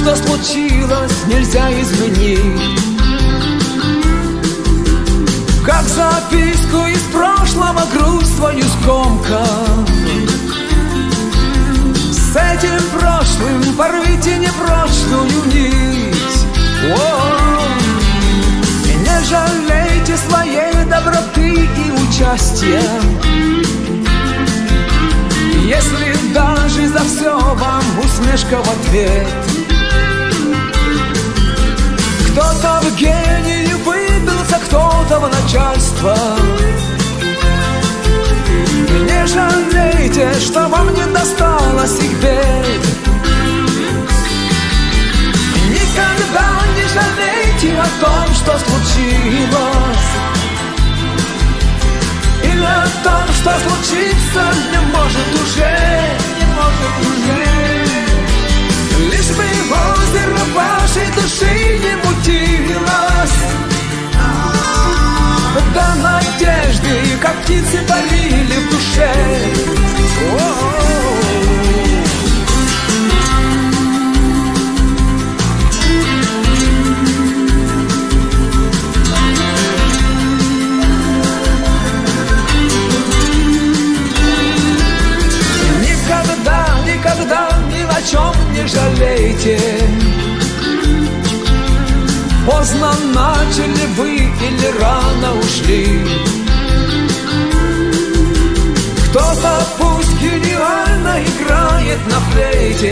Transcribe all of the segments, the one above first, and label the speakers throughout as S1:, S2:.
S1: что случилось, нельзя изменить. Как записку из прошлого грусть свою скомкал. С этим прошлым порвите непрочную нить. Не жалейте своей доброты и участия. Если даже за все вам усмешка в ответ. Кто-то в гении выбился, кто-то в начальство. Не жалейте, что вам не досталось их бед. Никогда не жалейте о том, что случилось, или о том, что случиться не может уже. Лишь бы озеро вашей души не мутилось, до надежды, как птицы парили в душе. Никогда ни о чем не жалейте. Поздно начали вы или рано ушли. Кто-то пусть гениально играет на флейте,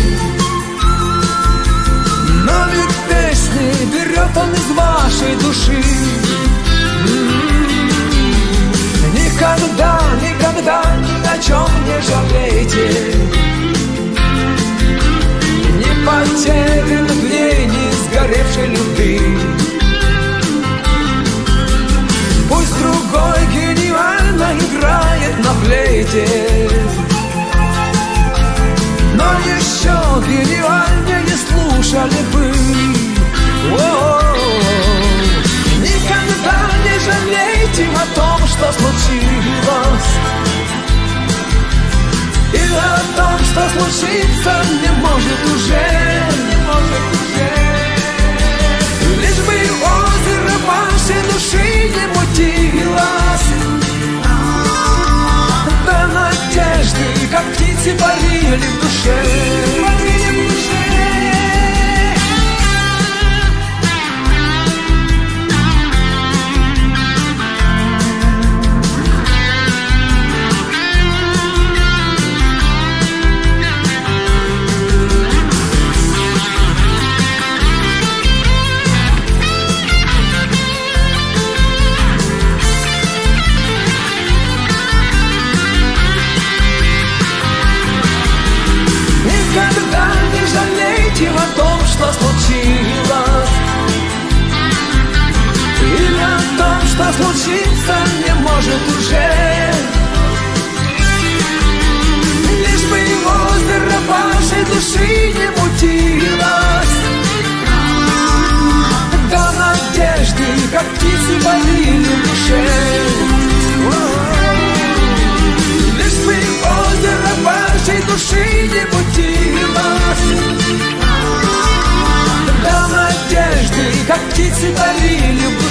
S1: но ведь песни берет он из вашей души. Никогда ни о чем не жалейте. Не потерян в ней, не сгоревшей любви. Пусть другой гениально играет на флейте, но еще гениальнее слушали бы. Никогда не жалейте о том, что случилось, или о том, что случиться не может уже. Лишь бы озеро вашей души не мутилось, до надежды, как птицы парили в душе. Никогда не жалейте о том, что случилось, или о том, что случиться не может уже. Лишь бы озеро вашей души не мутилось, до надежды, как птицы парили в душе. Лишь бы озеро вашей души не мутилось, до надежды, как птицы парили в душе.